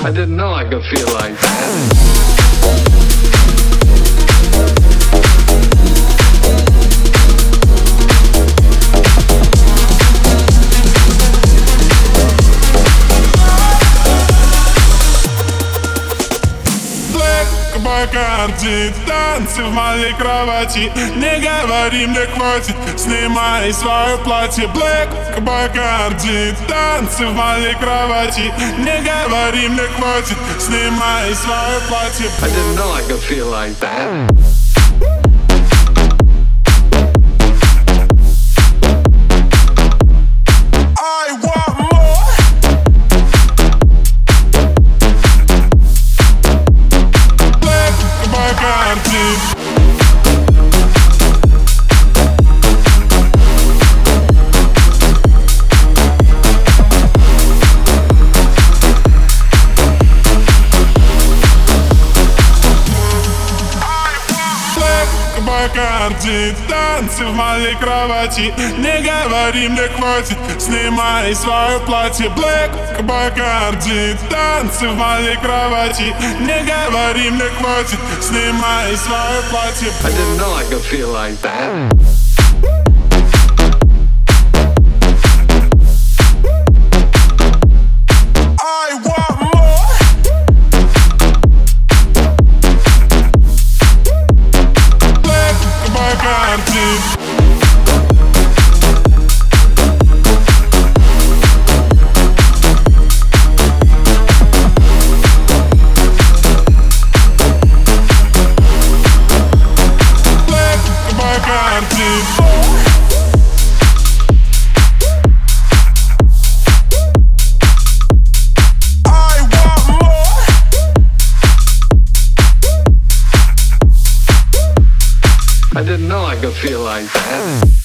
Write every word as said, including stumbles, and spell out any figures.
I didn't know I could feel like that. Бакарди, танцы в моей кровати. Не говори, мне хватит, снимай свое платье. Блэк Бакарди, танцы в моей кровати. Не говори, мне хватит, снимай свое платье. I didn't know I could feel like that. Бакарди, танцы в моей кровати. Не говори, мне хватит, снимай свое платье. Блэк Бакарди, танцы в моей кровати. Не говори, мне хватит, снимай свое платье. I didn't know I could feel like that. I didn't know I could feel like that.